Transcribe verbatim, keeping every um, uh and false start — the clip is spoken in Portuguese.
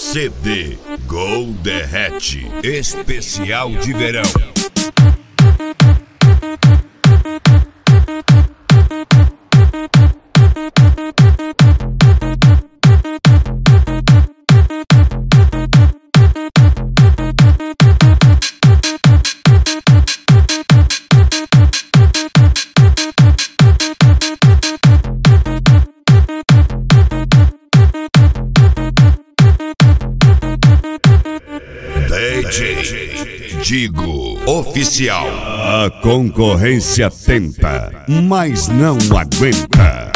C D Gol Derrete especial de verão. D J Digo Oficial. A concorrência tenta, mas não aguenta.